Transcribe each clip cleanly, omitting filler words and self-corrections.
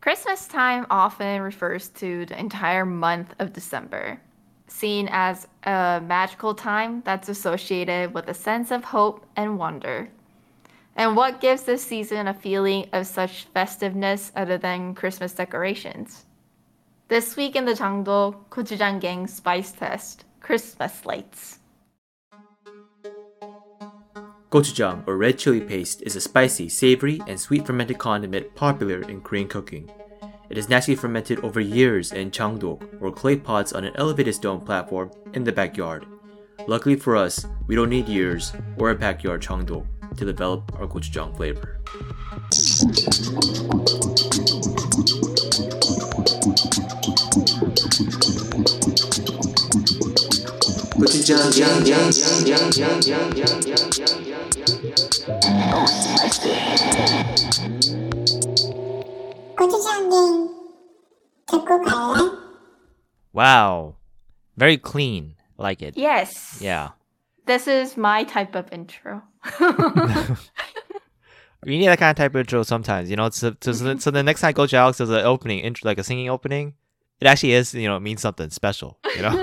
Christmas time often refers to the entire month of December, seen as a magical time that's associated with a sense of hope and wonder. And what gives this season a feeling of such festiveness other than Christmas decorations? This week in the Changdo Gochujang Gang Spice Test, Christmas Lights. Gochujang, or red chili paste, is a spicy, savory, and sweet fermented condiment popular in Korean cooking. It is naturally fermented over years in changdok, or clay pots on an elevated stone platform in the backyard. Luckily for us, we don't need years or a backyard changdok to develop our gochujang flavor. Wow. Very clean. I like it. Yes. Yeah. This is my type of intro. We need that kind of type of intro sometimes, so the next time I go to Alex does an opening intro, like a singing opening, it actually is, it means something special,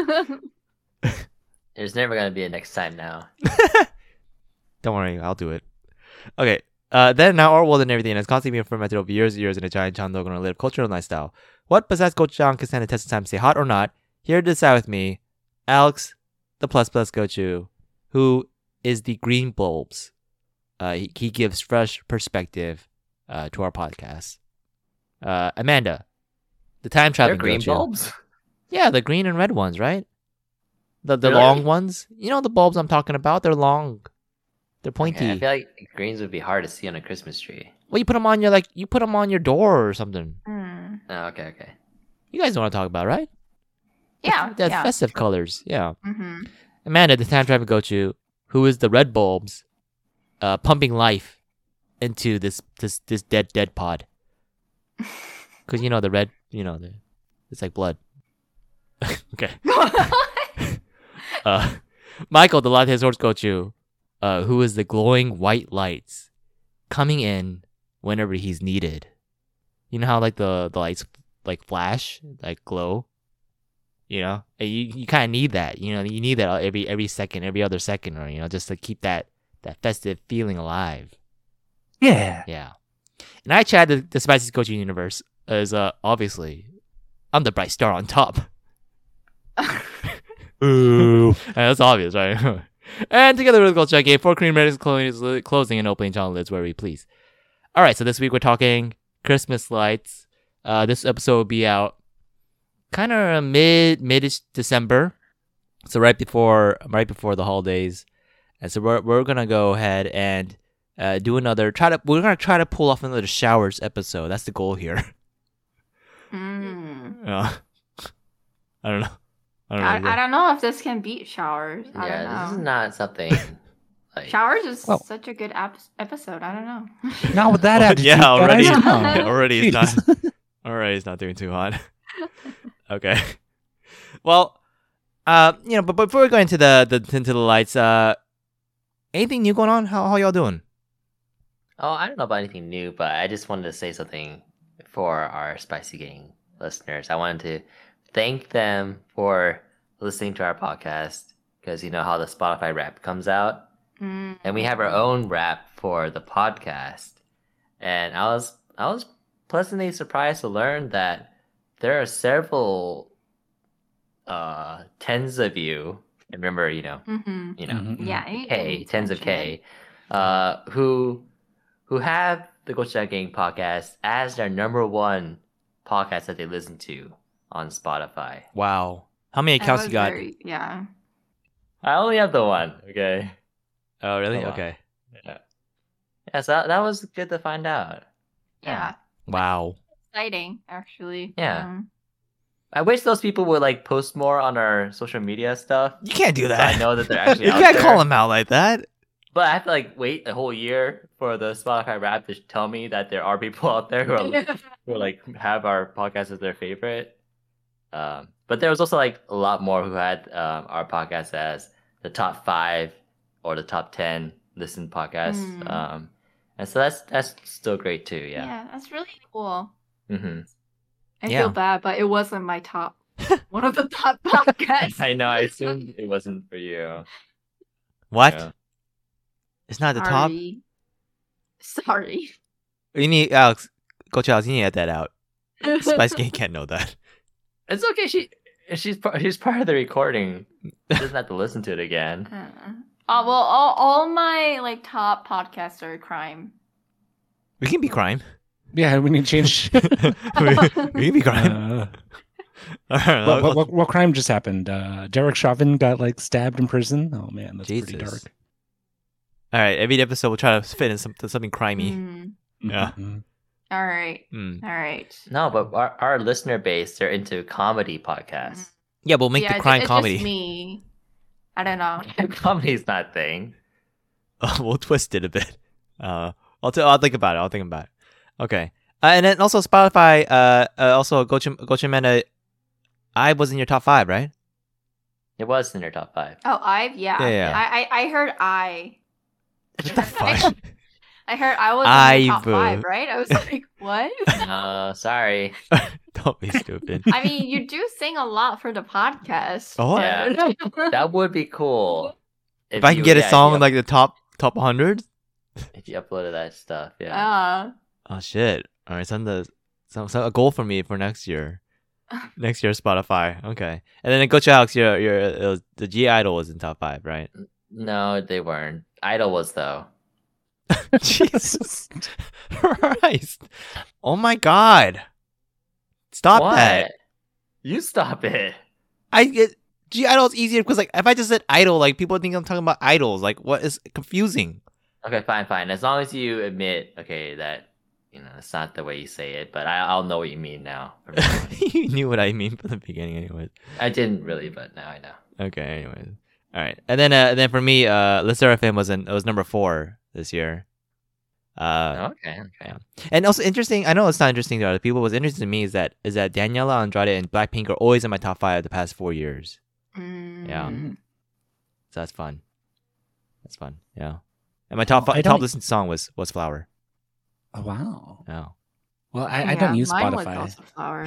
There's never going to be a next time now. Don't worry, I'll do it. Okay. Then now our world and everything has constantly been fermented over years and years in a giant chandog on a live cultural lifestyle. What besides gochujang can stand the test of time to stay hot or not? Here to decide with me, Alex, the plus gochu, who is the green bulbs. He gives fresh perspective to our podcast. Amanda, the time traveling green gochu. bulbs? Yeah, the green and red ones, right? The Really? long ones. You know the bulbs I'm talking about? They're long. They're pointy. Okay, I feel like greens would be hard to see on a Christmas tree. Well, you put them on your door or something. Oh, okay. You guys know what I'm talking about, right? Yeah. The festive colors. Yeah. Mm-hmm. Amanda, the time traveling gochu, who is the red bulbs, pumping life into this dead pod. Because the red, it's like blood. Okay. Michael, the latte source gochu, who is the glowing white lights coming in whenever he's needed. You know how like the lights like flash, like glow? And you kind of need that. You need that every second, every other second, or just to keep that festive feeling alive. Yeah. Yeah. And I Chad, the Spicy Gochu universe is obviously I'm the bright star on top. Ooh. That's obvious, right? And together with Gochujang Game, 4 Korean Americans closing and opening channel lids where we please. All right, so this week we're talking Christmas lights. This episode will be out kind of mid-ish December, so right before the holidays. And so we're gonna go ahead and do another we're gonna try to pull off another showers episode. That's the goal here. I don't know. I don't know if this can beat showers. I don't know. This is not something like Showers is such a good episode. I don't know. Not with that attitude. Yeah, already. guys. Come on. Already it's Jeez. not. Already it's not doing too hot. Okay. Well, but before we go into the lights, anything new going on? How y'all doing? Oh, I don't know about anything new, but I just wanted to say something for our Spicy Gang listeners. I wanted to thank them for listening to our podcast because you know how the Spotify Wrap comes out, and we have our own wrap for the podcast. And I was pleasantly surprised to learn that there are several tens of you. And remember, Yeah. tens of K, who have the Gochujang Gang podcast as their number one podcast that they listen to on Spotify. Wow. How many accounts you got? Yeah. I only have the one. Okay. Oh, really? Oh, wow. Okay. Yeah, so that was good to find out. Yeah. Wow. Exciting, actually. Yeah. I wish those people would like post more on our social media stuff. You can't do So that. I know that they're actually You out can't there. call them out like that. But I have to like wait a whole year for the Spotify Wrap to tell me that there are people out there who are like have our podcast as their favorite. But there was also like a lot more who had our podcast as the top 5 or the top 10 listened podcasts. And so that's still great too. Yeah. Yeah, that's really cool. Hmm. I Yeah. feel bad, but it wasn't my top. One of the top podcasts. I know. I assumed it wasn't for you. What? Yeah. It's not the top. Sorry. You need Alex. Coach Alex, you need to get that out. Spice Gang can't know that. It's okay. She's part of the recording. She doesn't have to listen to it again. Oh well, all my like top podcasts are crime. We can be crime. Yeah, we need to change. we can be crime. All right, What crime just happened? Derek Chauvin got like stabbed in prison. Oh man, that's pretty Jesus. dark. All right, every episode we'll try to fit in something crimey. Yeah. Mhm. All right. Mm. All right. No, but our listener base, they're into comedy podcasts. Yeah, we'll make the crime it's comedy. Just me. I don't know. Comedy's not a thing. We'll twist it a bit. I'll think about it. I'll think about it. Okay. And then also Spotify. Also Gochimena. I was in your top 5, right? It was in their top 5. Oh, yeah. Yeah. I heard I. What the fuck? I heard I was in the top 5, right? I was like, what? Sorry. Don't be stupid. I mean, you do sing a lot for the podcast. Oh, Yeah. That would be cool. if I can get a song in like the top 100. If you uploaded that stuff, yeah. Oh shit! All right, so a goal for me for next year. Next year, Spotify. Okay, and then Coach Alex, the G Idol was in top 5, right? No, they weren't. Idol was though. Jesus Christ! Oh my God! Stop What? that! You stop it. I get G Idol's easier because like if I just said idol, like people think I'm talking about idols. Like what is confusing? Okay, fine. As long as you admit, okay, that it's not the way you say it, but I'll know what you mean now. You knew what I mean from the beginning, anyways. I didn't really, but now I know. Okay, anyways. All right, and then for me, Lister FM was number 4 this year. Okay. And also interesting. I know it's not interesting to other people. What's interesting to me is that Daniela Andrade and Blackpink are always in my top 5 the past 4 years. Yeah, so that's fun. That's fun. Yeah, and my top listened song was Flower. Oh, wow. Yeah. Well, I don't use mine was Spotify. also Flower.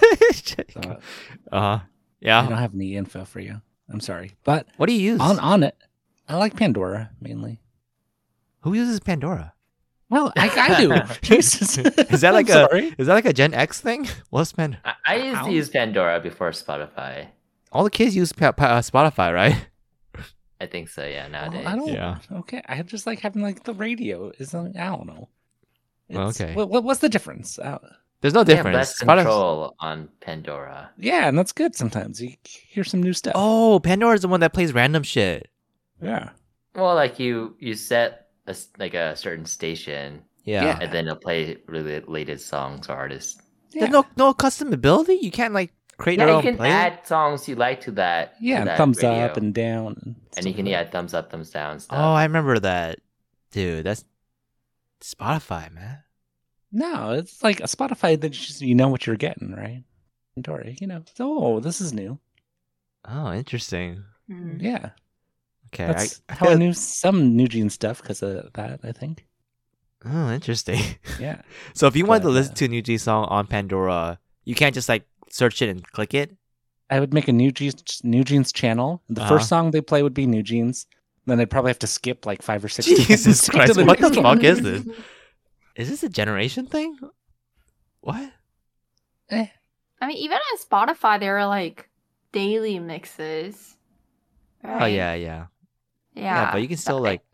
So Yeah. I don't have any info for you. I'm sorry, but What do you use? on it, I like Pandora mainly. Who uses Pandora? Well, I do. Jesus. Is that like I'm a Gen X thing? What's Pandora? I used to use Pandora before Spotify. All the kids use Spotify, right? I think so, yeah, Well, nowadays. I don't. Yeah. Okay, I just like having like the radio. I don't know. Okay. What's the difference? There's no They have difference. less Spotify- control on Pandora. Yeah, and that's good sometimes. You hear some new stuff. Oh, Pandora is the one that plays random shit. Yeah. Well, like you set a certain station, Yeah. and then it'll play related songs or artists. There's no custom ability. You can't like create Yeah, your you own can playlist? add songs you like to that. Yeah, to and that thumbs radio. up and down. And you can add thumbs up, thumbs down stuff. Oh, I remember that, dude. That's Spotify, man. No, it's like a Spotify that you know what you're getting, right? Pandora, So, this is new. Oh, interesting. Yeah. Okay. That's I how I feel- knew some New Jeans stuff because of that, I think. Oh, interesting. Yeah. So if you wanted to But, listen to a New Jeans song on Pandora, you can't just like search it and click it. I would make a New Jeans channel. The Uh-huh. first song they play would be New Jeans. Then they'd probably have to skip like 5 or 6. Jesus seconds to Christ! the What the next fuck one. is this? Is this a generation thing? What? Eh. I mean, even on Spotify, there are like daily mixes. Oh right? yeah. Yeah. But you can still like,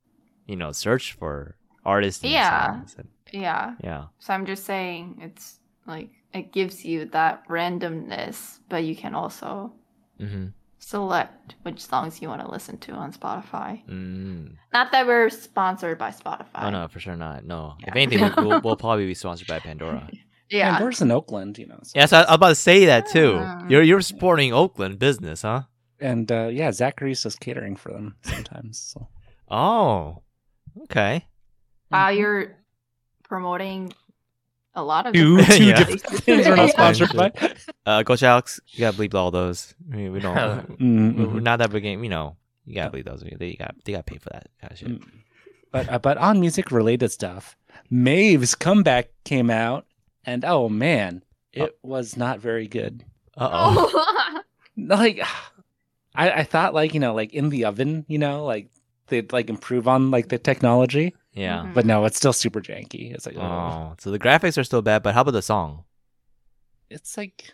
search for artists. And Yeah. songs and- Yeah. yeah. So I'm just saying it's like it gives you that randomness, but you can also Mm-hmm. select which songs you want to listen to on Spotify. Mm. Not that we're sponsored by Spotify. Oh no, for sure not. No. If Yeah. anything, we'll probably be sponsored by Pandora. Yeah. Pandora's in Oakland, so- Yeah, so I was about to say that too. Ah. You're supporting Oakland business, huh? And yeah, Zachary's just catering for them sometimes. So. Oh, okay. Wow, you're promoting a lot of Two different Yeah. different things we're not sponsored by. Coach Alex, you gotta bleep all those. I mean, we don't. Mm, We're not that big game. You gotta bleep those. They got pay for that kind of shit. But on music related stuff, Maeve's comeback came out. and oh man, it was not very good. Uh-oh. Oh. Like, I thought like like in the oven, like they'd like improve on like the technology, Yeah. Mhm. but no, it's still super janky. It's like, oh, Oh, so the graphics are still bad, but how about the song? it's like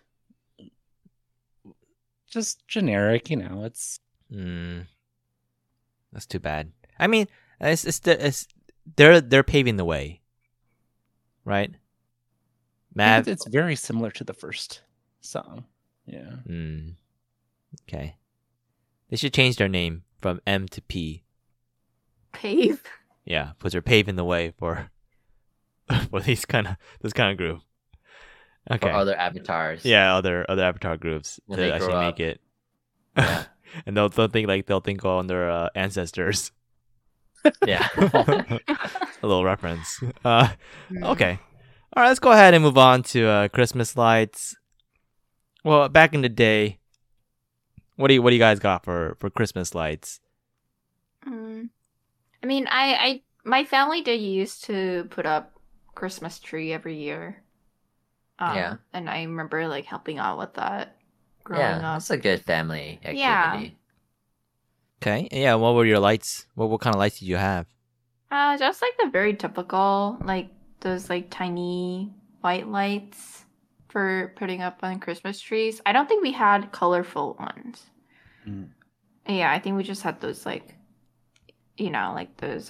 just generic. It's That's too bad. I mean, they're paving the way, right? Mav. it's very similar to the first song. Yeah. Okay. They should change their name from M to P. Pave. Yeah, because they're paving the way for for this kind of group. Okay. For other avatars. Yeah, other avatar groups When to they actually grow make up. it. Yeah. And they'll think on their ancestors. Yeah. A little reference. Okay. All right, let's go ahead and move on to Christmas lights. Well, back in the day, what do you guys got for Christmas lights? I mean, my family did used to put up Christmas tree every year. Yeah. And I remember like helping out with that growing Yeah, up. that's a good family activity. Yeah. Okay. Yeah, what were your lights? What kind of lights did you have? Just like the very typical, like those like tiny white lights for putting up on Christmas trees. I don't think we had colorful ones. Mm. Yeah, I think we just had those like, like those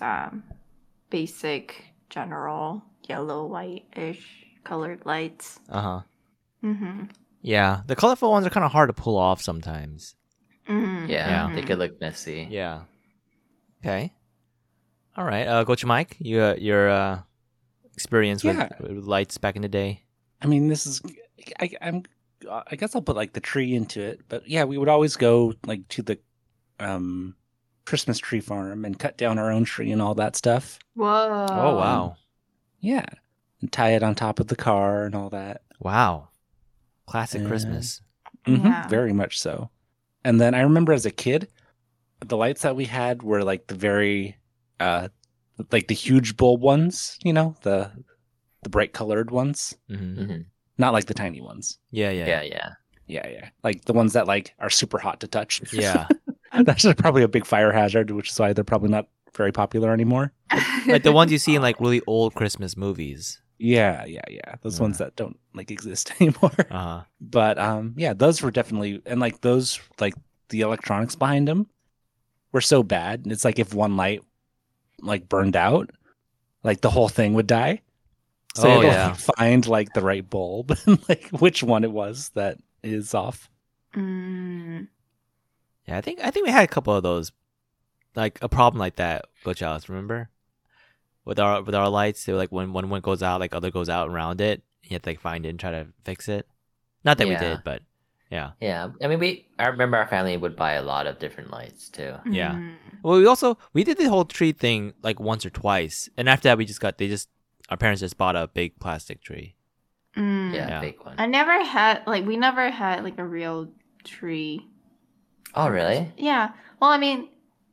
basic general yellow white-ish colored lights. Uh-huh. Mm-hmm. Yeah, the colorful ones are kind of hard to pull off sometimes. Mm-hmm. Yeah, Yeah. they could look messy. Yeah. Okay. All right. Coach Mike, your experience with lights back in the day. I mean, this is I guess I'll put like the tree into it, but yeah, we would always go like to the Christmas tree farm and cut down our own tree and all that stuff. Whoa. Oh wow. Yeah, and tie it on top of the car and all that. Wow. Classic Yeah. Christmas. Yeah. Very much so. And then I remember as a kid, the lights that we had were like the very like the huge bulb ones, the bright colored ones, Mm-hmm. Hmm. not like the tiny ones. Yeah. Yeah. Yeah. Like the ones that like are super hot to touch. Yeah. That's probably a big fire hazard, which is why they're probably not very popular anymore. Like the ones you see in like really old Christmas movies. Yeah. Those ones that don't like exist anymore. Uh-huh. But yeah, those were definitely, and like those, like the electronics behind them were so bad. It's like if one light like burned out, like the whole thing would die. So Oh, you had to yeah. like, find like the right bulb and like which one it was that is off. Mm. Yeah, I think we had a couple of those, like a problem like that, Coach Alice, remember? With our lights, they were like when one goes out, like other goes out around it. You have to like find it and try to fix it. Not that we Yeah. did, but yeah. Yeah. I mean, I remember our family would buy a lot of different lights too. Yeah. Mm. Well, we did the whole tree thing like once or twice, and after that, our parents just bought a big plastic tree. Mm. Yeah, Yeah. big one. we never had like a real tree. Oh, really? Yeah. Well, I mean,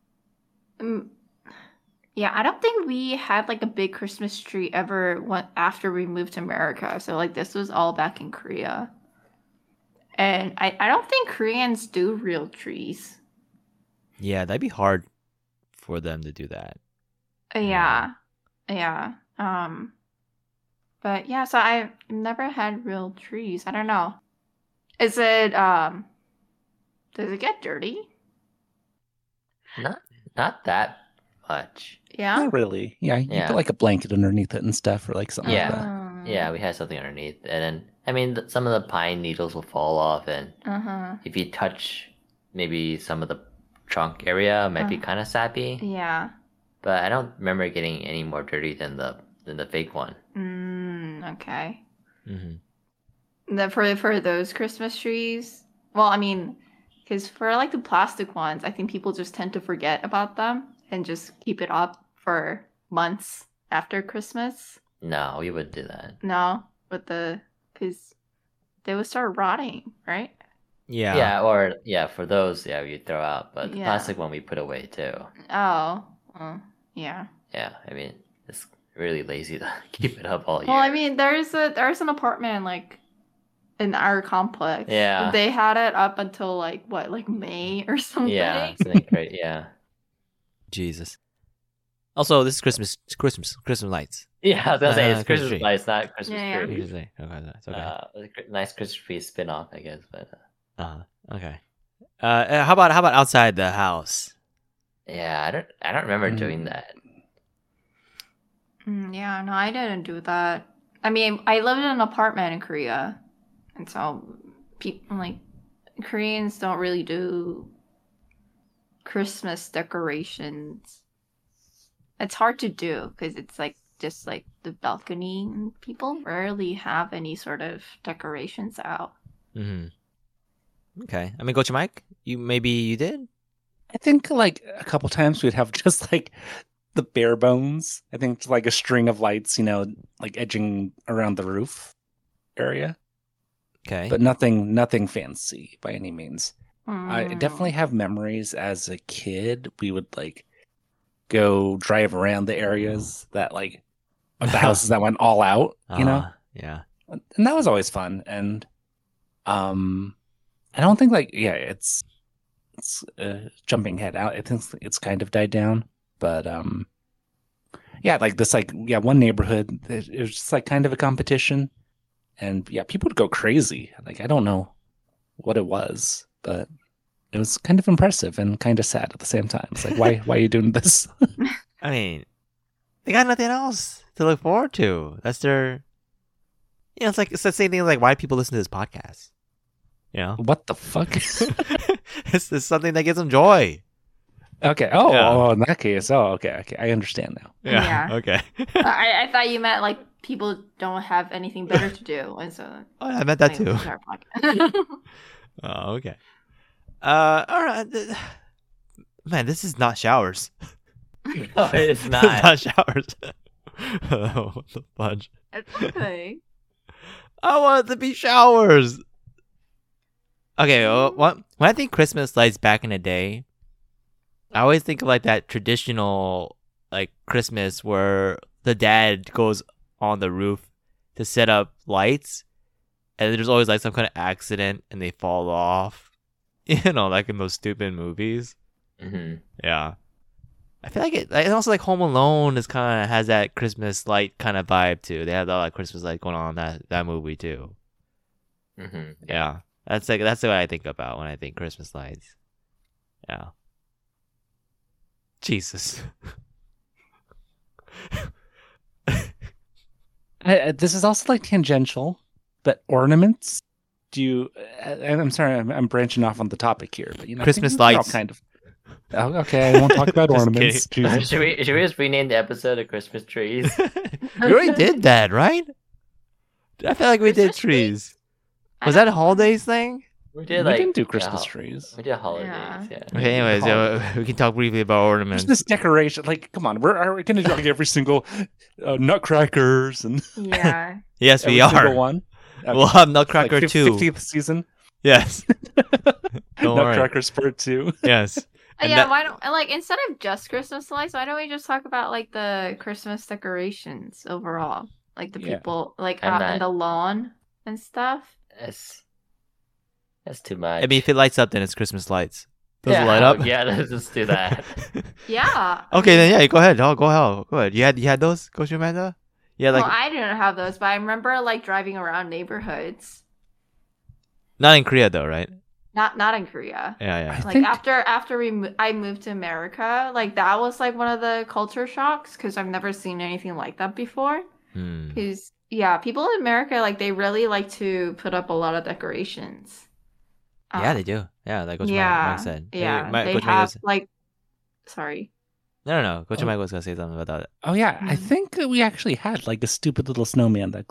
yeah, I don't think we had like a big Christmas tree ever after we moved to America. So like this was all back in Korea. And I don't think Koreans do real trees. Yeah, that'd be hard for them to do that. Yeah. But yeah, so I've never had real trees. I don't know. Is it does it get dirty? Not that much. Yeah. Not really. Yeah, you Yeah. put like a blanket underneath it and stuff, or like something Yeah. like that. Yeah, we had something underneath, and then I mean, some of the pine needles will fall off, and Uh-huh. if you touch maybe some of the trunk area, it might be kind of sappy. Yeah. But I don't remember getting any more dirty than the fake one. Okay. Mm-hmm. For those Christmas trees, well, I mean, because for like the plastic ones, I think people just tend to forget about them and just keep it up for months after Christmas. No, we wouldn't do that. No, because they would start rotting, right? Yeah. Yeah, or for those, we throw out, but the Yeah. plastic one we put away too. Oh, well, yeah. Yeah, I mean, it's really lazy to keep it up all year. Well, I mean, there's an apartment like in our complex. Yeah. They had it up until like what, like May or something. yeah, something great. Yeah, Jesus. Also, this is Christmas lights. yeah. I was gonna say it's Christmas Christmas tree. lights, not Christmas Yeah, yeah. tree. Usually, okay, it's okay. Nice Christmas tree spin-off, I guess. But Okay. How about outside the house? yeah, I don't remember doing that. Yeah, no, I didn't do that. I mean, I lived in an apartment in Korea, and so people like Koreans don't really do Christmas decorations. It's hard to do because it's like just like the balcony, and people rarely have any sort of decorations out. Mm-hmm. Okay. I mean, Coach Mike, you did? I think like a couple times we'd have just like the bare bones. I think it's like a string of lights, like edging around the roof area, Okay. but nothing fancy by any means. I Mm. definitely have memories as a kid. We would like go drive around the areas that like of the houses that went all out, Yeah. and that was always fun. And I don't think like it's jumping head out. I think it's kind of died down, but like this one neighborhood, it was just like kind of a competition, and people would go crazy. Like I don't know what it was, but it was kind of impressive and kind of sad at the same time. It's like why are you doing this? I mean, they got nothing else to look forward to. That's their. It's the same thing like why people listen to this podcast. What the fuck? It's something that gives them joy. Okay. Yeah. In that case, okay. I understand now. Yeah. Okay. I thought you meant like people don't have anything better to do, and so. Oh, I meant that too. listen to our podcast. Oh, okay. All right. Man, this is not showers. No, it's It's not. not showers. Oh, what the fudge? It's okay. I want it to be showers. Okay, when I think Christmas lights back in the day, I always think of like that traditional like Christmas where the dad goes on the roof to set up lights, and there's always like some kind of accident and they fall off. Like in those stupid movies. hmm Yeah. I feel like it also like Home Alone is kind of has that Christmas light kind of vibe too. They have all that Christmas light going on in that movie too. hmm Yeah. That's what I think about when I think Christmas lights. Yeah. Jesus. This is also like tangential, but ornaments. Do you? I'm sorry, I'm branching off on the topic here, but Christmas they're all lights. kind of. Oh, okay, I won't talk about Just ornaments. kidding. Jesus. Should we just rename the episode of Christmas trees? We already did that, right? I feel like we did Christmas trees? trees. Was that a holidays thing? We did We like didn't do Christmas yeah, trees. We did holidays. Yeah. Yeah. Okay, anyways, we can talk briefly about ornaments. Christmas decoration, like, come on, are we going to do like every single nutcrackers and Yeah. Yes, every we are. single one? We'll have Like Nutcracker 2. 50th season, Yes. Don't worry. Nutcrackers Part 2. Yes. And Yeah, that- why don't like instead of just Christmas lights, why don't we just talk about like the Christmas decorations overall? Like the Yeah. people like I'm out not- on the lawn and stuff. That's too much. I mean, if it lights up, then it's Christmas lights. Does yeah, it light up? Yeah, let's just do that. Yeah. Okay, then yeah, go ahead. Oh, go ahead. You had those, Coach Amanda? Yeah, like Well, I didn't have those, but I remember like driving around neighborhoods. not in Korea though, right? Not in Korea. Yeah. I Like think- after I moved to America, like that was like one of the culture shocks because I've never seen anything like that before. Hmm. Because yeah, people in America like they really like to put up a lot of decorations. Yeah, they do. Yeah, like Coach Mike said. Hey, Yeah, they Coach Mike have was- like. Sorry. No. Coach Oh. Mike was gonna say something about that. Oh yeah, I Mhm. think we actually had like a stupid little snowman that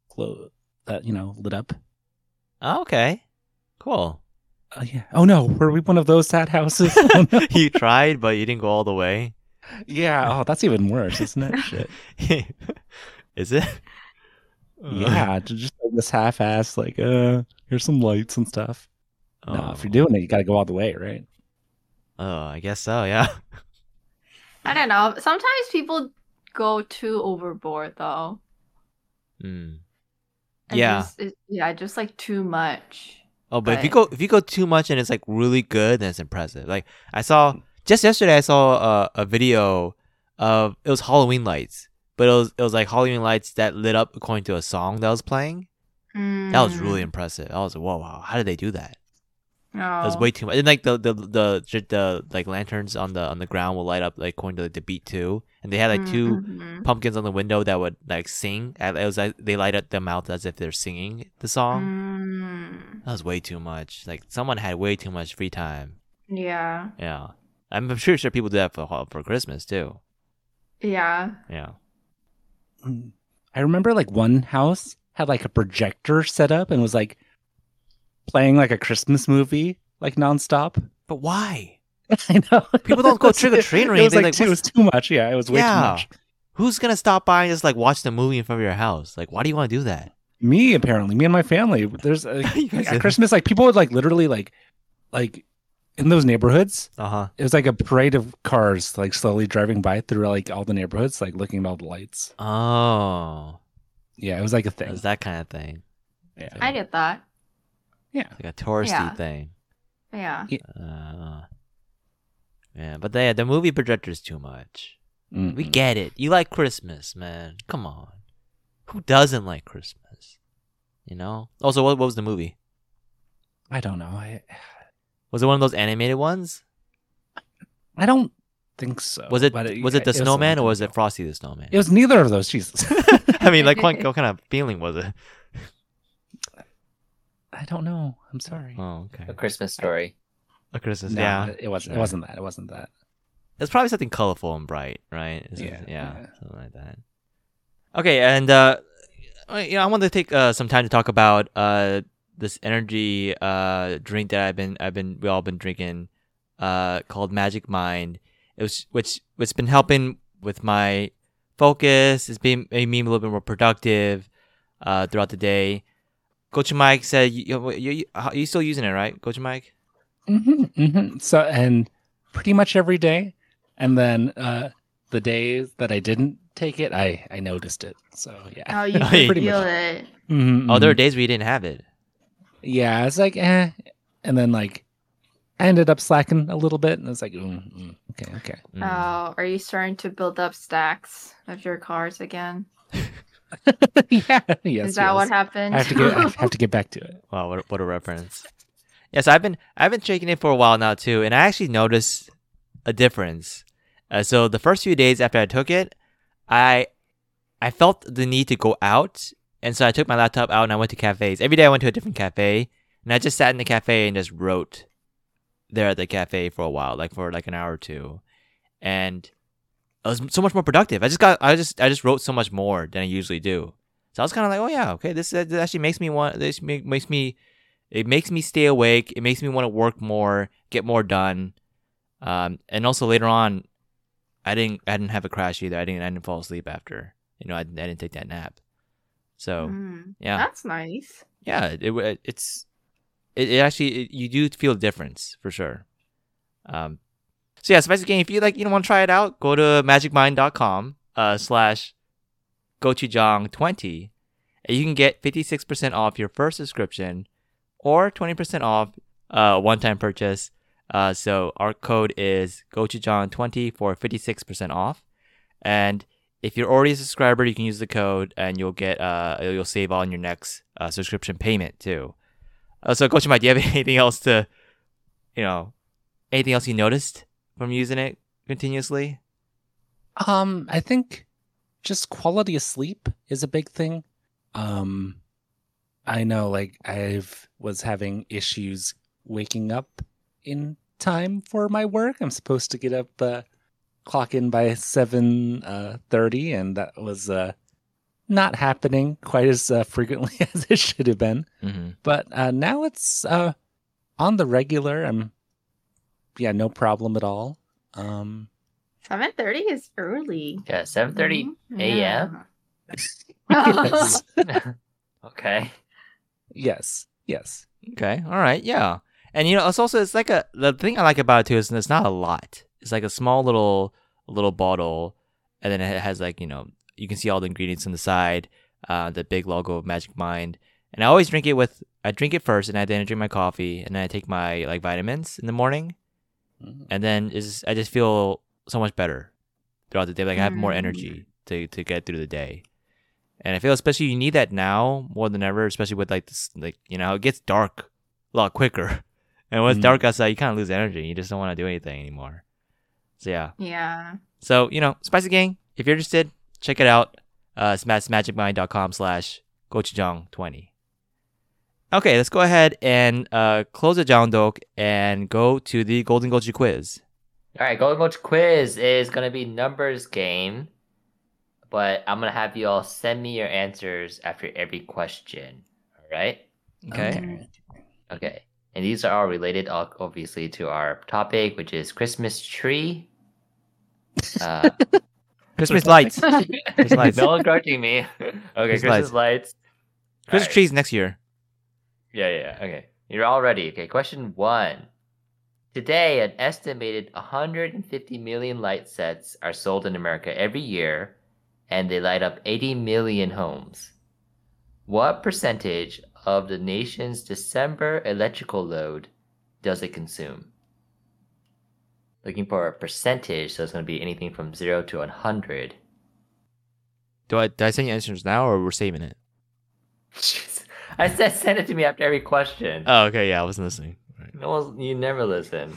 lit up. Oh, okay. Cool. Oh yeah. Oh no, were we one of those sad houses? Oh, no. You tried, but you didn't go all the way. Yeah. Oh, that's even worse, isn't it? Shit. Is it? Yeah, just like this half-ass, like, here's some lights and stuff. No, if you're doing it, you got to go all the way, right? Oh, I guess so. Yeah. I don't know. Sometimes people go too overboard though. Mm. It Yeah. just like too much. Oh, but But- if you go too much and it's like really good, then it's impressive. Like I saw just yesterday, I saw a video of it was Halloween lights, but it was like Halloween lights that lit up according to a song that was playing. That was really impressive. I was like, whoa, wow, how did they do that? It was Oh. way too much. And like the like lanterns on the ground will light up like according to the beat too. And they had like two Mhm. pumpkins on the window that would like sing. It was like they light up their mouth as if they're singing the song. Mm. That was way too much. Like someone had way too much free time. Yeah. Yeah, I'm sure people do that for Christmas too. Yeah. Yeah. I remember like one house had like a projector set up and was like playing like a Christmas movie like nonstop. But why? I know People don't go trick-or-treating or It was anything, like like, too, it was too much. Yeah, it was way too Yeah. much. Who's gonna stop by and just like watch the movie in front of your house? Like, why do you want to do that? Me apparently, me and my family. There's You guys at did- Christmas like people would like literally like in those neighborhoods. Uh-huh. It was like a parade of cars like slowly driving by through like all the neighborhoods, like looking at all the lights. Oh, Yeah, it was like a it thing. was that kind of thing. Yeah. I get that. Yeah. Like a touristy Yeah. thing. Yeah. Yeah, but the movie projector is too much. Mm-mm. We get it. You like Christmas, man. Come on. Who doesn't like Christmas? You know? Also, what was the movie? I don't know. Was it one of those animated ones? I don't think so. Was it but was it the a long snowman or time was it ago. Frosty the Snowman? It was neither of those. Jesus. I mean, like what kind of feeling was it? I don't know. I'm sorry. Oh, okay. A Christmas Story. A Christmas, No, yeah. it wasn't. sure. It wasn't that. It wasn't that. It's probably something colorful and bright, right? Yeah, yeah. Something like that. Okay, and I wanted to take some time to talk about this energy drink that we all been drinking, called Magic Mind. It was which been helping with my focus. It's made me a little bit more productive throughout the day. Coach Mike said you still using it, right, Coach Mike? So, and pretty much every day, and then the days that I didn't take it, I noticed it. So yeah. Oh, you Oh, can yeah. Pretty feel much. it. Mhm, Oh, there were mhm. days where you didn't have it. Yeah, it's like and then like I ended up slacking a little bit, and it's like okay. Mm. Oh, are you starting to build up stacks of your cards again? Yeah, yes. Is that what happened? I have to get back to it. Wow, what a reference. Yes, I've been shaking it for a while now too, and I actually noticed a difference. So the first few days after I took it, I felt the need to go out, and so I took my laptop out and I went to cafes. Every day I went to a different cafe, and I just sat in the cafe and just wrote there at the cafe for a while, like for like an hour or two, and I was so much more productive. I just wrote so much more than I usually do. So I was kind of like, oh yeah, okay, this actually makes me want. It makes me stay awake. It makes me want to work more, get more done. And also later on, I didn't have a crash either. I didn't fall asleep after. I didn't take that nap. So Mm, yeah, That's nice. yeah, it actually you do feel a difference for sure. So yeah, Spicy Game, if you want to try it out, go to magicmind.com /gochujang20 and you can get 56% off your first subscription or 20% off one-time purchase. So our code is gochujang20 for 56% off. And if you're already a subscriber, you can use the code and you'll get you'll save on your next subscription payment too. So Coach Mike, do you have anything else anything else you noticed from using it continuously? I think just quality of sleep is a big thing. I know like was having issues waking up in time for my work. I'm supposed to get up clock in by 7:30 and that was not happening quite as frequently as it should have been. Mm-hmm. But now it's on the regular. No problem at all. 7:30 is early. Yeah, 7:30 a.m. Yes. Okay. Yes. Okay. All right. Yeah. And it's like the thing I like about it too is it's not a lot. It's like a small little bottle, and then it has like you can see all the ingredients on the side, the big logo of Magic Mind. And I drink it first, and then I drink my coffee, and then I take my like vitamins in the morning, and then I just feel so much better throughout the day. Like I have more energy to get through the day, and I feel especially you need that now more than ever, especially with like this, like it gets dark a lot quicker, and when it's dark outside, you kind of lose energy. You just don't want to do anything anymore. So yeah. Yeah. So Spicy Gang, if you're interested, check it out. It's magicmind.com/gochujang20. Okay, let's go ahead and close the Jangdok and go to the Golden Gochu quiz. All right, Golden Gochu quiz is going to be numbers game, but I'm going to have you all send me your answers after every question. All right? Okay. Okay. And these are all related, obviously, to our topic, which is Christmas tree. Christmas lights. Christmas lights. No one correcting me. Okay, Christmas lights. Christmas trees next year. Yeah. Okay. You're all ready. Okay, question 1. Today, an estimated 150 million light sets are sold in America every year, and they light up 80 million homes. What percentage of the nation's December electrical load does it consume? Looking for a percentage, so it's going to be anything from 0 to 100. Do I send you answers now, or we're saving it? I said send it to me after every question. Oh, okay. Yeah, I wasn't listening. Right. No, you never listen.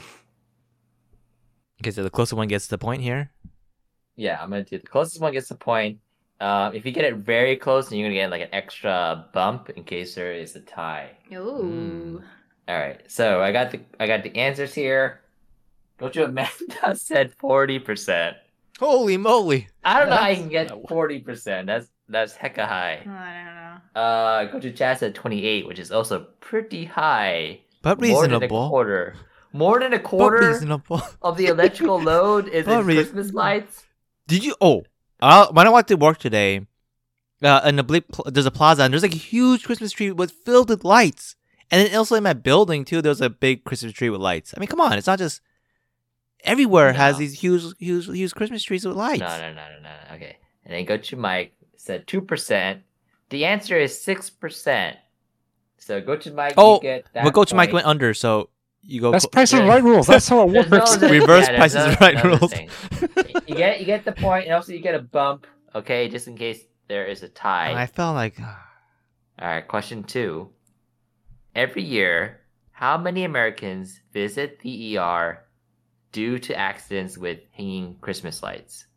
Okay, so the closer one gets the point here. Yeah, I'm gonna do the closest one gets the point. If you get it very close, then you're gonna get like an extra bump in case there is a tie. Ooh. All right, so I got the answers here. Gochu Amanda said 40%. Holy moly! I don't know how you can get 40%. That's hecka high. I don't know. Gochu Chad said 28, which is also pretty high. But reasonable. More than a quarter But reasonable. of the electrical load is in Christmas lights. Did you? Oh, when I went to work today, in there's a plaza, and there's like a huge Christmas tree filled with lights. And then also in my building too, there's a big Christmas tree with lights. I mean, come on, it's not just everywhere has these huge Christmas trees with lights. No. Okay, and then Gochu Mike said 2%. The answer is 6%. So Gochu Mike, you get that. But Gochu Mike point. went under, so you go. That's Price is Right rules. That's how it works. Reverse Price is Right rules. You get the point, and also you get a bump. Okay, just in case there is a tie. And I felt like. All right, question 2. Every year, how many Americans visit the ER due to accidents with hanging Christmas lights?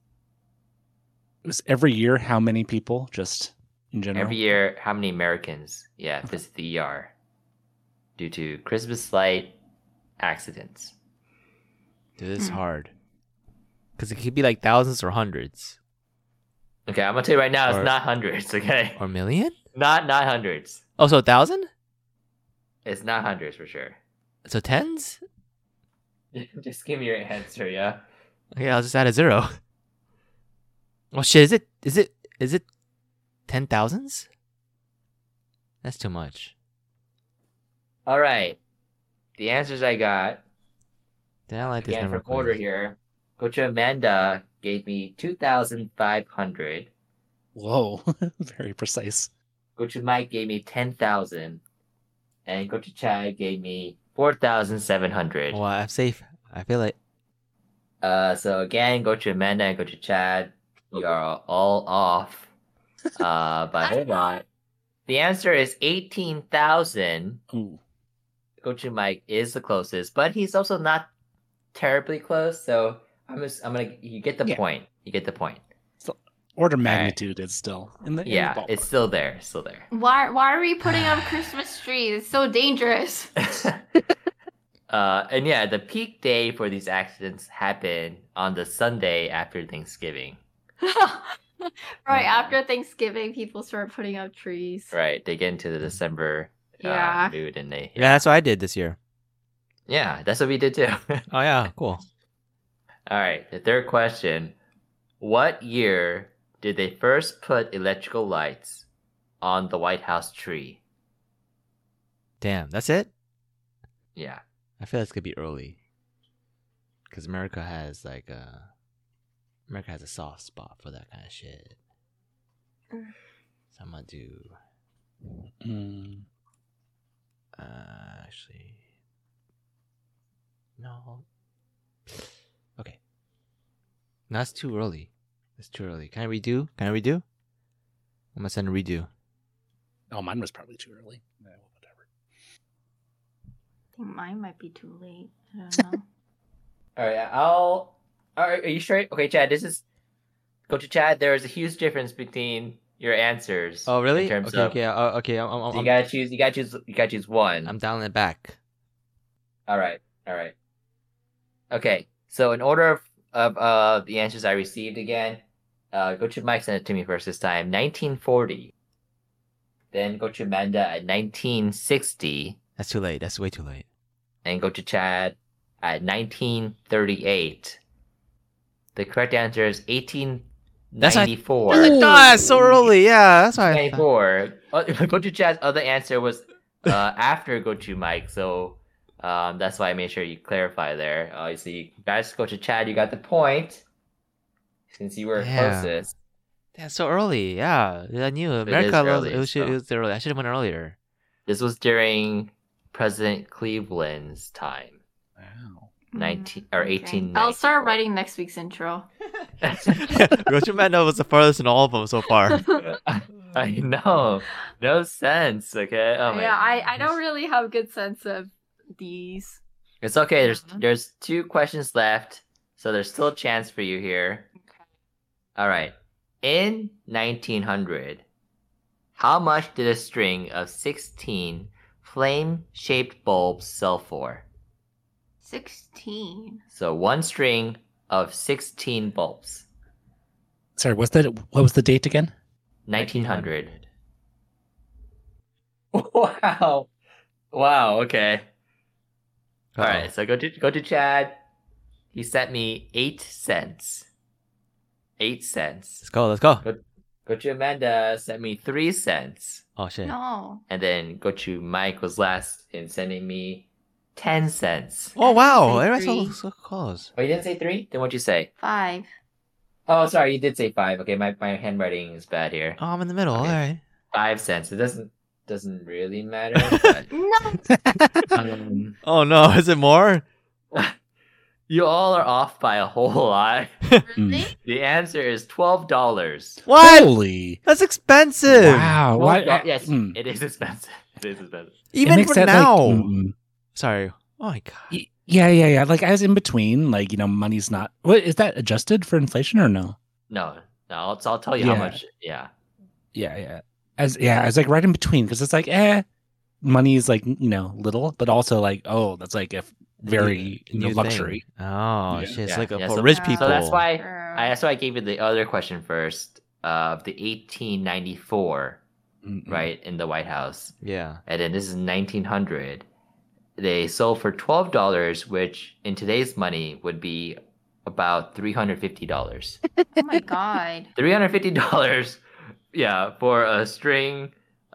It's every year, how many people? Just in general. Every year, how many Americans, visit the ER due to Christmas light accidents? Dude, this is hard. Because it could be like thousands or hundreds. Okay, I'm gonna tell you right now, it's not hundreds. Okay, or million? Not hundreds. Oh, so 1,000? It's not hundreds for sure. So tens? Just give me your answer, yeah. Okay, I'll just add a 0. Oh shit! Is it 10,000s? That's too much. All right, the answers I got. Then I like this Again, number. from order here. Gochu Amanda gave me 2,500. Whoa, very precise. Gochu Mike gave me 10,000. And Gochu Chad gave me 4,700. Well, I'm safe. I feel it. So again, Gochu Amanda and Gochu Chad, you are all off. But hold on. The answer is 18,000. Ooh. Gochu Mike is the closest, but he's also not terribly close. So you get the point. You get the point. Order magnitude is still in the Yeah, it's still there. Still there. Why are we putting up Christmas trees? It's so dangerous. And yeah, the peak day for these accidents happened on the Sunday after Thanksgiving. Right after Thanksgiving, people start putting up trees. Right, they get into the December Yeah. mood, and they Yeah, that's what I did this year. yeah, that's what we did too. Oh yeah, cool. All right, the third question: what year did they first put electrical lights on the White House tree? Damn, that's it? Yeah. I feel this could be early. Because America has like America has a soft spot for that kind of shit. So I'm gonna do. Mm. Actually, no. Okay. No, that's too early. That's too early. Can I redo? I'm gonna send a redo. Oh, mine was probably too early. Yeah, whatever. I think mine might be too late. I don't know. All right, All right, are you sure? Okay, Chad. Go to Chad. There is a huge difference between your answers. Oh, really? In terms Okay, of, okay. so you gotta choose. You gotta choose one. I'm dialing it back. All right. Okay. So in order of the answers I received again, go to Mike. Send it to me first this time. 1940. Then go to Amanda at 1960, That's too late. That's way too late. and go to Chad at 1938. The correct answer is 1894. That's so early. Yeah, that's why. I thought. 94. Go to Chad's other answer was after go to Mike, so that's why I made sure you clarify there. So you guys go to Chad, you got the point since you were Yeah. closest. That's so early. Yeah, I knew is America loves early, it. Was, so- it was early. I should have went earlier. This was during President Cleveland's time, Wow. 18. I'll start writing next week's intro. Roger Mando was the farthest in all of them so far. I know, no sense. Okay, oh my. Yeah, I don't really have a good sense of these. It's okay. Yeah. There's 2 questions left, so there's still a chance for you here. All right. In 1900, how much did a string of 16 flame-shaped bulbs sell for? 16. So one string of 16 bulbs. Sorry, what was the date again? 1900. Wow. Wow. Okay. All right. So go to Chad. He sent me 8 cents. 8 cents. Let's go. Go to Amanda. Sent me 3 cents. Oh shit. No. And then go to Mike was last in sending me 10 cents. Oh wow, Say everyone's so 3. close. Oh, you didn't say 3? Then what'd you say? 5. Oh, sorry, you did say 5. Okay, my handwriting is bad here. Oh, I'm in the middle. Okay. All right. 5 cents. It doesn't really matter. But, No. Oh no, is it more? you all are off by a whole lot. Really? The answer is $12. What? Holy! That's expensive. Wow. Why? Yes, Mm. it is expensive. It is expensive. It Even makes for that, now. mm. Sorry. Oh my god. Yeah. Like as in between, like money's not. What is that adjusted for inflation or no? No, I'll tell you how Yeah. much. Yeah. Yeah. As like right in between because it's like money is like little, but also like that's like a very New luxury. thing. Oh Yeah. shit. It's Yeah, like yeah, for so- rich so people. So that's why Sure. that's why I gave you the other question first of the 1894, Mm-mm. right, in the White House. Yeah. And then this is 1900. They sold for $12, which in today's money would be about $350. Oh my god. $350, yeah, for a string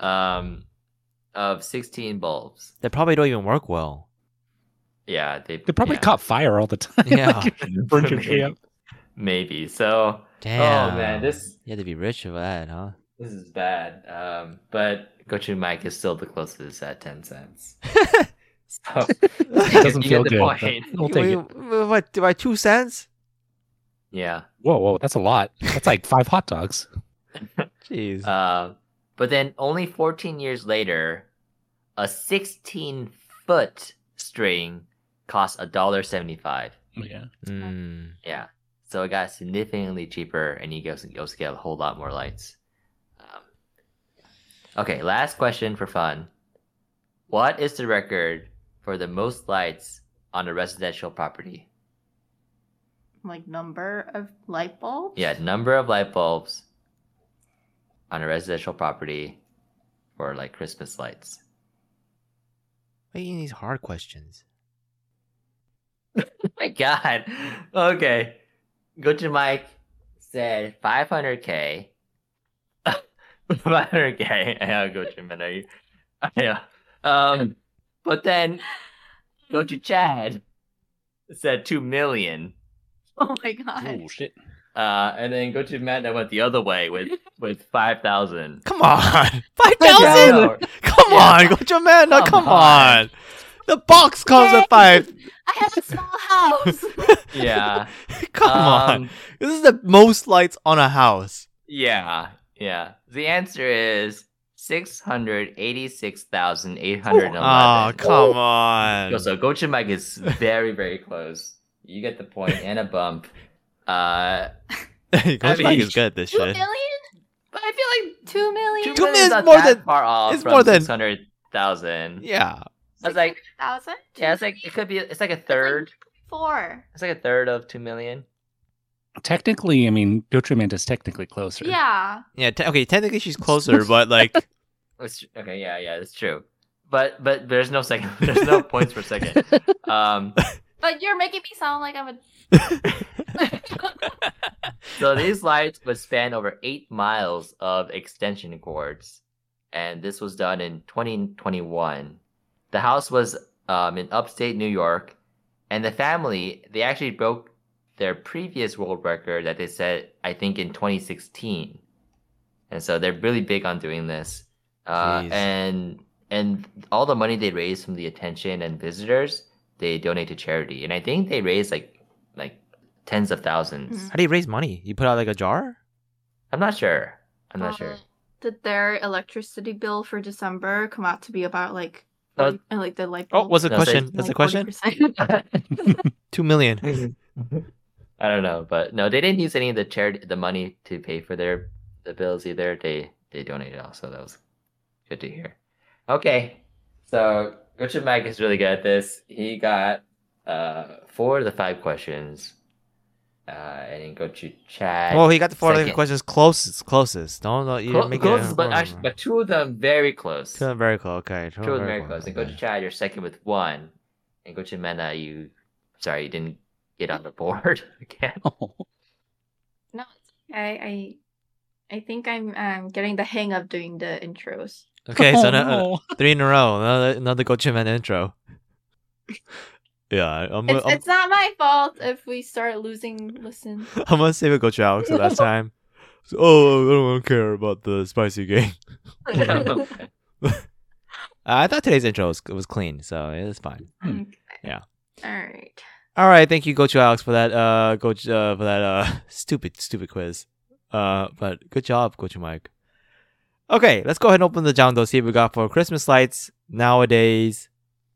of 16 bulbs. They probably don't even work well. Yeah, They probably yeah, caught fire all the time. Yeah. Like, burned your hay up. maybe. So, Damn. oh man, this You had to be rich for that, huh? is bad. But Gochu Mike is still the closest at 10 cents. So It doesn't you feel get the good. but point. We'll take it. What? By 2 cents? Yeah. Whoa, that's a lot. That's like 5 hot dogs. Jeez. But then only 14 years later, a 16-foot string cost $1.75. Yeah. Mm. Yeah. So it got significantly cheaper, and you also get a whole lot more lights. Okay, last question for fun. What is the record for the most lights on a residential property? Like number of light bulbs? Yeah, number of light bulbs on a residential property for like Christmas lights. Why are you these hard questions? My God. Okay. Go to Mike. Said 500K. 500K. Yeah, go to him. Yeah. But then go to Chad. Said 2 million. Oh my god. Oh shit. And then Gochu Manda went the other way with 5,000. Come on, 5,000. Yeah. Come Yeah. on, Gochu Amanda. Come Come on. on. The box comes Yay. with 5. I have a small house. Yeah. Come on. Um, This is the most lights on a house. Yeah. The answer is 686,811. Oh, come on. So Gochu Mike is very, very close. You get the point and a bump. Coach mean, Mike is good at this 2 shit. million? But I feel like 2 million? 2 million million is not more that than- far off it's from more than- 600,000. Yeah. That's like 1,000? it's like it could be. It's like a third. 4. It's like a third of 2 million. Technically, I mean, Gotrimanda's technically closer. Yeah. Yeah, okay, technically she's closer, but like Okay, yeah, that's true. But there's no second. There's no points per second. But you're making me sound like I'm a. So these lights would span over 8 miles of extension cords, and this was done in 2021. The house was in upstate New York, and the family, they actually broke their previous world record that they set, I think, in 2016. And so they're really big on doing this. Jeez. And all the money they raise from the attention and visitors, they donate to charity. And I think they raise like tens of thousands. Mhm. how do you raise money? You put out like a jar? I'm not sure. I'm not sure. Did their electricity bill for December come out to be about like, Uh, like the light Oh, bulb? what's the No, question? say- That's the Like question? 40%? 2 million. I don't know, but no, they didn't use any of the money to pay for the bills either. They donated also. That was good to hear. Okay, so Richard Mack is really good at this. He got 4 of the 5 questions. And then go to Chad. Well, he got the 4 second. questions closest. Don't you're making Close, it but actually, but 2 of them very close. 2 very close. Okay. 2 of them very close. And go to Chad, you're second with 1. And go to Mena, you didn't get on the board again. No, it's okay. I think I'm getting the hang of doing the intros. Okay, so no. 3 in a row. Another Gochu Man intro. Yeah, It's not my fault if we start losing listen. I'm gonna save it Gochu Alex for that time. So, I don't care about the spicy game. I thought today's intro was clean, so it was fine. Okay. Yeah. All right. All right, thank you, Gochu Alex, for that. Stupid quiz. But good job, Gochu Mike. Okay, let's go ahead and open the Jangdo. See what we got for Christmas lights nowadays.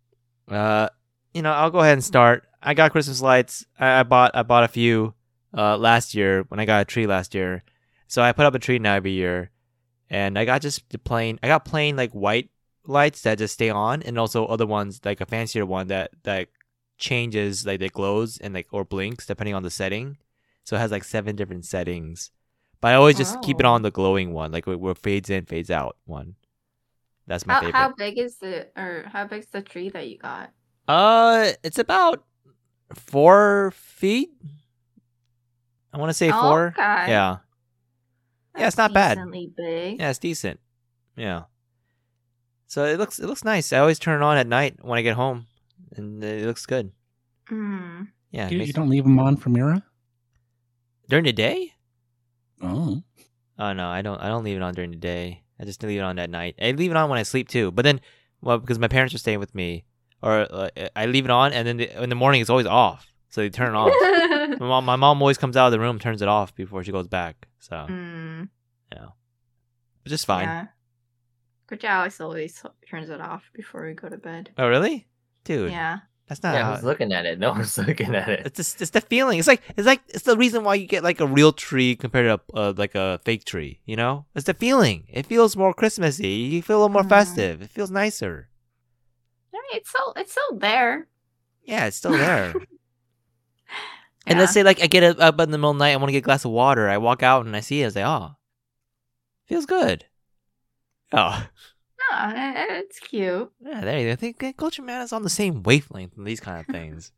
I'll go ahead and start. I got Christmas lights. I bought a few last year when I got a tree last year. So I put up a tree now every year, and I got plain like white lights that just stay on, and also other ones like a fancier one that changes, like it glows and like or blinks depending on the setting. So it has like 7 different settings. But I always just keep it Oh. on the glowing one, like where it fades in, fades out one. That's my favorite. How big's the tree that you got? It's about 4 feet. I want to say 4. Okay. Yeah. Yeah, it's That's not bad. Decently big. Yeah, it's decent. Yeah. So it looks nice. I always turn it on at night when I get home, and it looks good. Mm. Yeah. You don't leave them on for Mira? During the day? Oh. Oh no, I don't leave it on during the day. I just leave it on at night. I leave it on when I sleep too. But then, well, because my parents are staying with me, or I leave it on, and then in the morning it's always off. So they turn it off. My mom always comes out of the room, turns it off before she goes back. So Mm. it's just fine. Yeah. Coach Alex always turns it off before we go to bed. Oh really, dude? Yeah. That's not. Yeah, how who's looking at it? No one's looking at it. It's the feeling. It's the reason why you get like a real tree compared to like a fake tree. You know, it's the feeling. It feels more Christmassy. You feel a little more Mhm. festive. It feels nicer. I mean, it's still there. Yeah, it's still there. And Yeah. let's say like I get up in the middle of the night, I want to get a glass of water. I walk out and I see it. I say, oh, feels good. Oh, Oh, it's cute. yeah, there you go. I think Culture Man is on the same wavelength on these kind of things.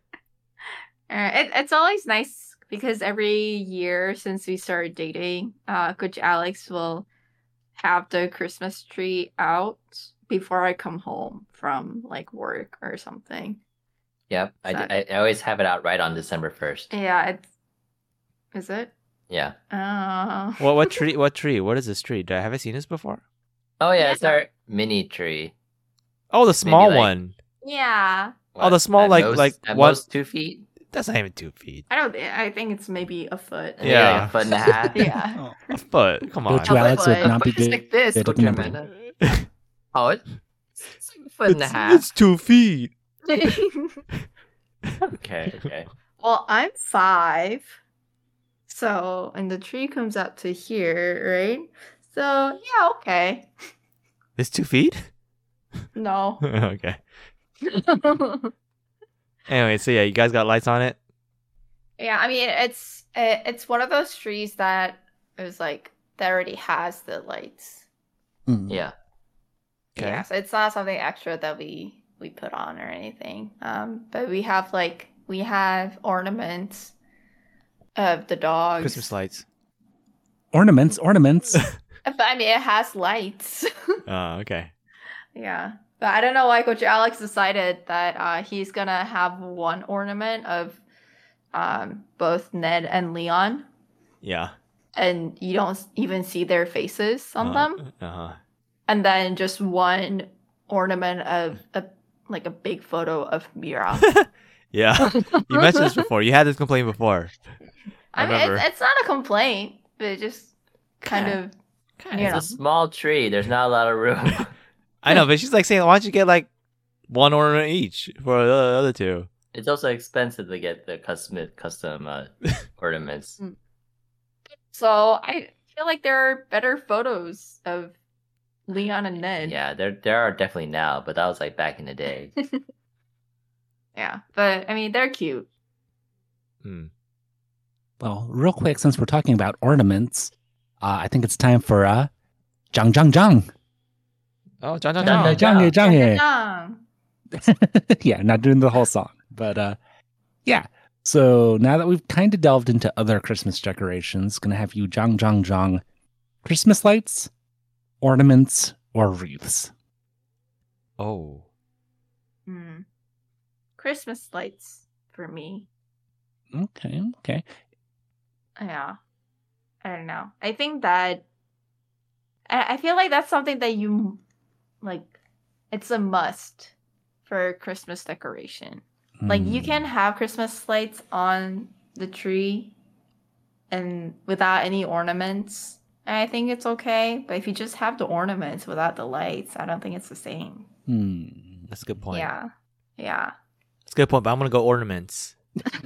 It's always nice because every year since we started dating, Coach Alex will have the Christmas tree out before I come home from like work or something. Yep, So- I always have it out right on December 1st. Yeah, Is it? Yeah. What tree? What tree? What is this tree? Have I seen this before? Oh yeah, it's Yeah. our mini tree. Oh, the small like- one. Yeah. Oh, the small, at like- most, like at what- most 2 feet. That's not even 2 feet. I think it's maybe a foot. Maybe Yeah. like a foot and a half. Yeah. Oh. A foot. Come on. Go to Alex would not be It's like this, good at Coach numbering. Amanda. Oh, it's like a foot and a half. It's 2 feet. Okay. Well, I'm 5. So, and the tree comes up to here, right? So, yeah, okay. It's 2 feet? No. Okay. Anyway, so yeah, you guys got lights on it? Yeah, I mean, it's one of those trees that is like that already has the lights. Mm. Yeah. Okay. Yeah, so it's not something extra that we put on or anything. But we have ornaments of the dogs. Christmas lights. Ornaments. But I mean, it has lights. Oh, okay. Yeah. But I don't know why Coach Alex decided that he's gonna have one ornament of both Ned and Leon, Yeah. and you don't even see their faces on them, Uh-huh. and then just one ornament of a big photo of Mira. Yeah. You mentioned this before. You had this complaint before. I I mean, remember. it's not a complaint, but it just kind of, you know. It's a small tree. There's not a lot of room. I know, but she's like saying, why don't you get like one ornament each for the other two? It's also expensive to get the custom ornaments. So I feel like there are better photos of Leon and Ned. Yeah, there are definitely now, but that was like back in the day. Yeah, but I mean, they're cute. Hmm. Well, real quick, since we're talking about ornaments, I think it's time for Zhang Zhang Zhang. Oh, John. Zhang, Zhang Zhang. Zhang. Yeah, not doing the whole song, but yeah. So now that we've kind of delved into other Christmas decorations, gonna have you Zhang Zhang Zhang, Christmas lights, ornaments, or wreaths. Oh. Hmm. Christmas lights for me. Okay. Yeah. I don't know. I think that I feel like that's something that you like. It's a must for Christmas decoration. Like you can have Christmas lights on the tree and without any ornaments. And I think it's okay. But if you just have the ornaments without the lights, I don't think it's the same. That's a good point. Yeah. Yeah. That's a good point, but I'm going to go ornaments.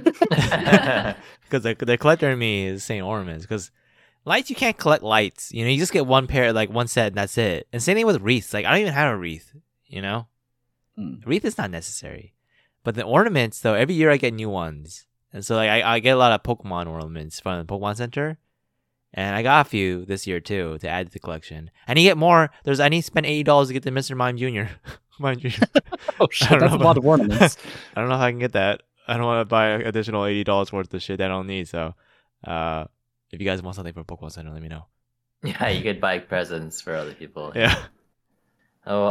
Because the collector in me is saying ornaments. Because lights, you can't collect lights. You know, you just get one pair, like one set, and that's it. And same thing with wreaths. Like, I don't even have a wreath, you know? Wreath is not necessary. But the ornaments, though, every year I get new ones. And so, like, I get a lot of Pokemon ornaments from the Pokemon Center. And I got a few this year, too, to add to the collection. And you get more. I need to spend $80 to get the Mr. Mime Jr. Mime Jr. Oh I shit, don't that's a know. lot of ornaments. I don't know if I can get that. I don't want to buy additional $80 worth of shit that I don't need. So, if you guys want something from Pokemon Center, let me know. Yeah, you could buy presents for other people. Yeah. Oh,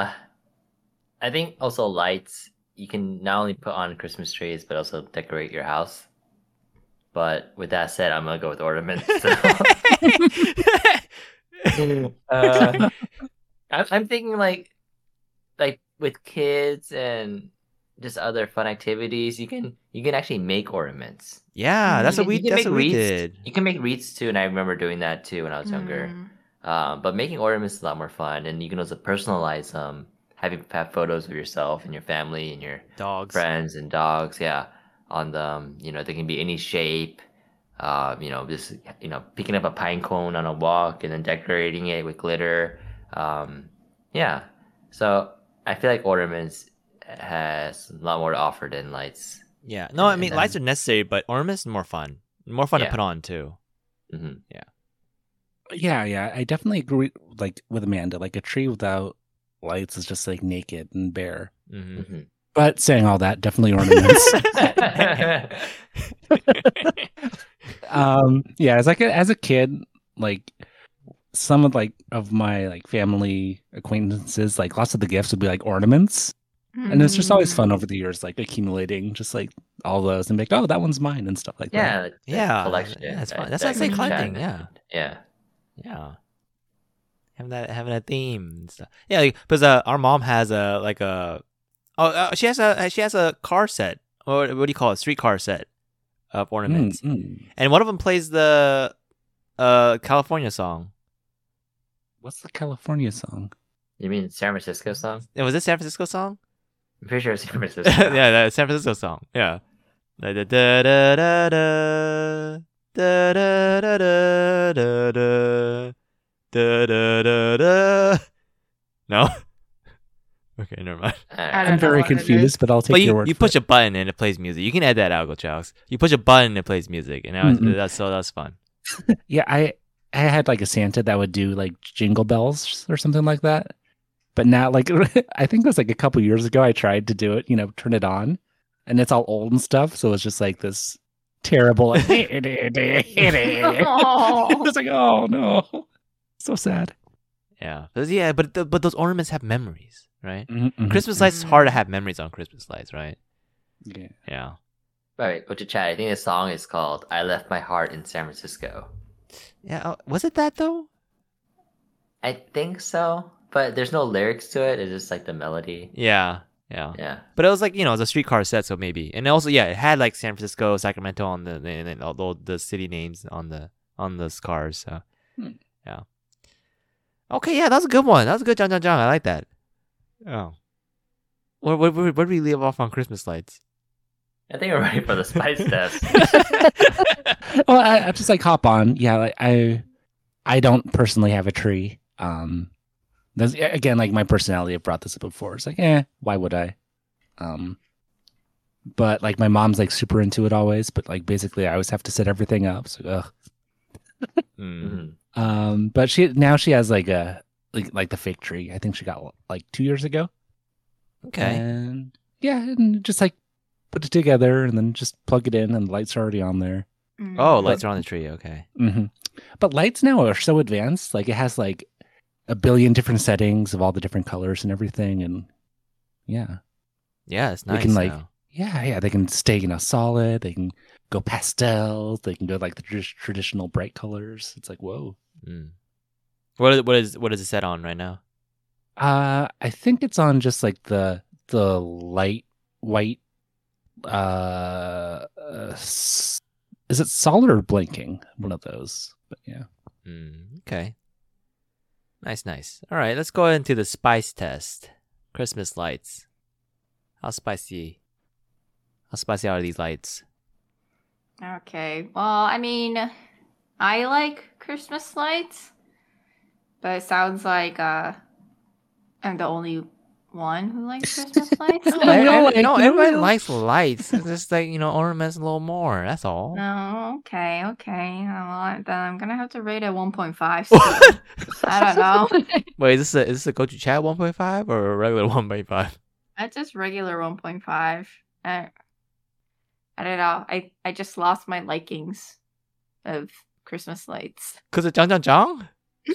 I think also lights. You can not only put on Christmas trees, but also decorate your house. But with that said, I'm gonna go with ornaments. I'm thinking like with kids and just other fun activities, you can actually make ornaments. Yeah, that's what we You can make wreaths. did. You can make wreaths too, and I remember doing that too when I was younger. But making ornaments is a lot more fun, and you can also personalize them. Have photos of yourself and your family and your Dogs. friends and dogs. Yeah, on them. You know, they can be any shape. Just picking up a pine cone on a walk and then decorating it with glitter. Yeah. So I feel like ornaments has a lot more to offer than lights. Yeah. No, I And mean, then- lights are necessary, but ornaments are more fun. More fun to Yeah. put on, too. Hmm Yeah, I definitely agree. Like with Amanda, like a tree without lights is just like naked and bare. Hmm hmm But saying all that, definitely ornaments. Yeah, as a kid, like some of my like family acquaintances, like lots of the gifts would be like ornaments. And it's just always fun Mm. over the years, like accumulating just like all those and be like, oh, that one's mine and stuff like that. Yeah, the Yeah, collection. yeah, it's fun. that- That's why I that say Coach collecting, Chan yeah. mentioned. Yeah. Yeah. Having a theme and stuff. Yeah, because our mom has she has a car set. Or what do you call it? Street car set of ornaments. And one of them plays the California song. What's the California song? You mean San Francisco song? Was it San Francisco song? I'm pretty sure it's San Francisco. Yeah, the San Francisco song. Yeah. Da da da da da da da da da da da da da da da. No. Okay, never mind. I don't I'm know very what it confused, but I'll take But your you, word you for push it. a button and it plays music. You can add that out, Go Chowks. You push a button and it plays music, and that's fun. Yeah, I had like a Santa that would do like jingle bells or something like that. But now, like, I think it was like a couple years ago, I tried to do it, turn it on, and it's all old and stuff. So it's just like this terrible, like, it's like, oh no, so sad. Yeah, but those ornaments have memories, right? Mhm. Christmas lights, it's hard to have memories on Christmas lights, right? Yeah. Yeah. Right, go to chat. I think the song is called "I Left My Heart in San Francisco." Yeah, was it that though? I think so, but there's no lyrics to it. It's just like the melody. Yeah, yeah. Yeah. But it was like, it's a streetcar set, so maybe. And also, yeah, it had like San Francisco, Sacramento on and all the city names on the cars. So, yeah. Okay, yeah, that's a good one. That was a good John. I like that. Oh. Where did we leave off on Christmas lights? I think we're ready for the spice test. Well, I just like hop on. Yeah, like I don't personally have a tree. That's, again, like my personality. I've brought this up before. It's like, why would I? But like my mom's like super into it always. But like basically, I always have to set everything up. So, ugh. Mm. Mhm. But she has like a like the fake tree. I think she got like 2 years ago. Okay. And yeah, and just like put it together and then just plug it in, and the lights are already on there. Oh, lights are on the tree. Okay. But lights now are so advanced. Like it has like a billion different settings of all the different colors and everything. And yeah, Yeah, it's They nice can, like, now. yeah, they can stay solid. They can go pastels. They can go like the traditional bright colors. It's like, whoa. Mm. What is it set on right now? I think it's on just like the light white. Is it solid or blinking? One of those. But yeah. Okay. Nice. All right, let's go into the spice test. Christmas lights. How spicy are these lights? Okay. Well, I mean, I like Christmas lights, but it sounds like I'm the only one who likes Christmas lights. No, everybody likes lights. It's just like, ornaments a little more. That's all. No, okay. Well, then I'm gonna have to rate it 1.5. Still. I don't know. Wait, is this a go to chat 1.5 or a regular 1.5? That's just regular 1.5. I don't know. I just lost my likings of Christmas lights. Because of Jang?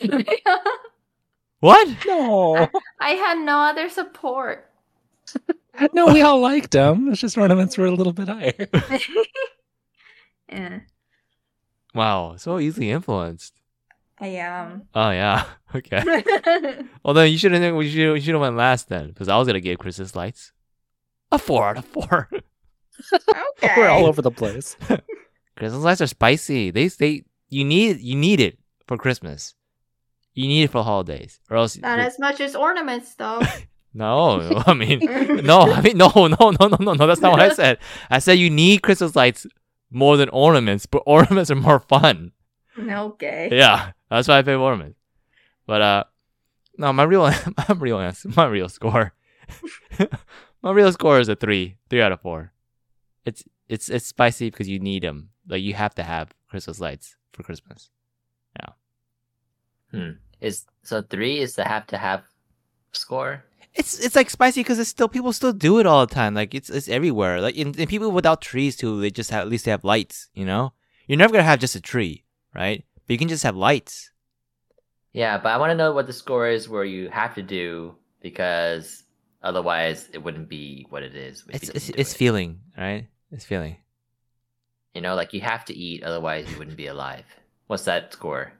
What? No. I had no other support. No, we all liked them. It's just ornaments were a little bit higher. Yeah, Wow, so easily influenced. I am. Oh yeah, okay. Well then you should have went last then, because I was gonna give Christmas lights a 4 out of 4. Okay. We're all over the place. Christmas lights are spicy. You need it for Christmas. You need it for the holidays, or else. Not as much as ornaments, though. No, I mean, no. That's not what I said. I said you need Christmas lights more than ornaments, but ornaments are more fun. Okay. Yeah, that's why I picked ornaments. But no, my real score, my real score is a 3 out of 4. It's spicy because you need them. Like you have to have Christmas lights for Christmas. So 3 is the have to have score? It's like spicy because people still do it all the time. Like it's everywhere. Like in people without trees too, they just have, at least they have lights. You're never gonna have just a tree, right? But you can just have lights. Yeah, but I want to know what the score is where you have to do, because Otherwise, it wouldn't be what it is. if It's you it's, didn't do it's it. feeling, right? It's feeling. You know, like you have to eat, otherwise you wouldn't be alive. What's that score?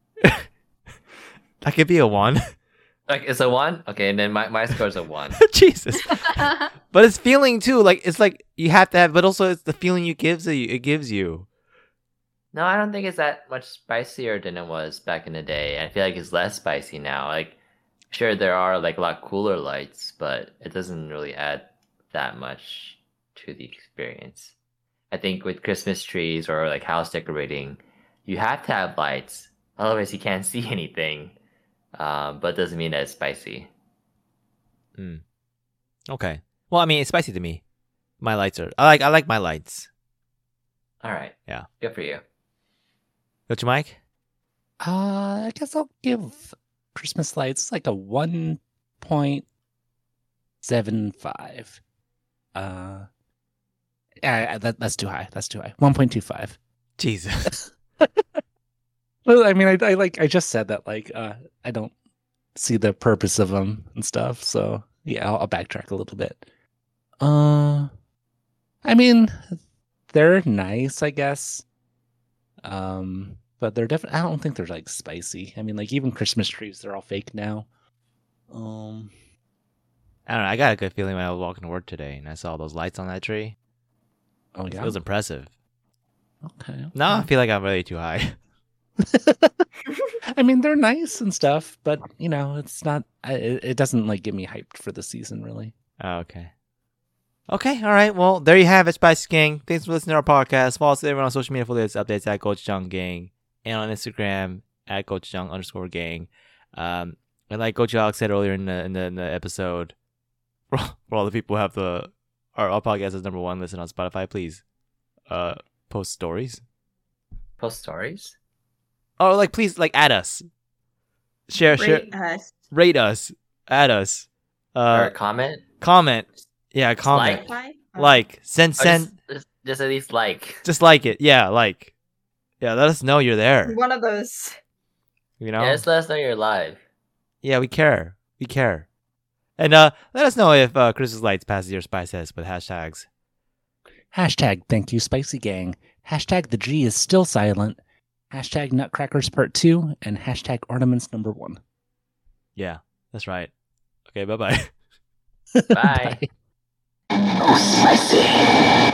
That could be a 1. Like it's a 1? Okay, and then my score's a 1. Jesus. But it's feeling too. Like it's like you have to have, but also it's the feeling it gives you. No, I don't think it's that much spicier than it was back in the day. I feel like it's less spicy now. Like, sure, there are like a lot cooler lights, but it doesn't really add that much to the experience. I think with Christmas trees or like house decorating, you have to have lights, otherwise you can't see anything. But it doesn't mean that it's spicy. Okay. Well, I mean, it's spicy to me. My lights are. I like my lights. All right. Yeah. Good for you. Go to Mike. I guess I'll give Christmas lights like a 1.75. Yeah, that's too high. That's too high. 1.25. Jesus. Well, I mean, I just said that like I don't see the purpose of them and stuff. So yeah, I'll backtrack a little bit. I mean, they're nice, I guess. But they're definitely. I don't think they're like spicy. I mean, like even Christmas trees, they're all fake now. I don't know. I got a good feeling when I was walking to work today and I saw those lights on that tree. Oh It yeah. was impressive. Okay. Now I feel like I'm really too high. I mean, they're nice and stuff, but you know, it's not. It doesn't like get me hyped for the season, really. Oh, okay. Okay, all right. Well, there you have it, Spicy Gang. Thanks for listening to our podcast. Follow us everyone on social media for latest updates at Gochujang Gang and on Instagram at Gochujang_gang. And like Coach Alex said earlier in the episode, for all the people who have our podcast is #1 listen on Spotify, please post stories. Post stories? Oh, like please like add us. Share, rate us, add us. Or comment? Comment. Yeah, comment. Like. Send. Just at least like. Just like it. Yeah, like. Yeah, let us know you're there. One of those. You know? Yeah, just let us know you're live. Yeah, we care. We care. And let us know if Christmas lights passes your spice test with hashtags. Hashtag thank you, Spicy Gang. Hashtag the G is still silent. Hashtag Nutcrackers Part 2 and hashtag Ornaments #1. Yeah, that's right. Okay, bye-bye. Bye. Bye. Oh, spicy.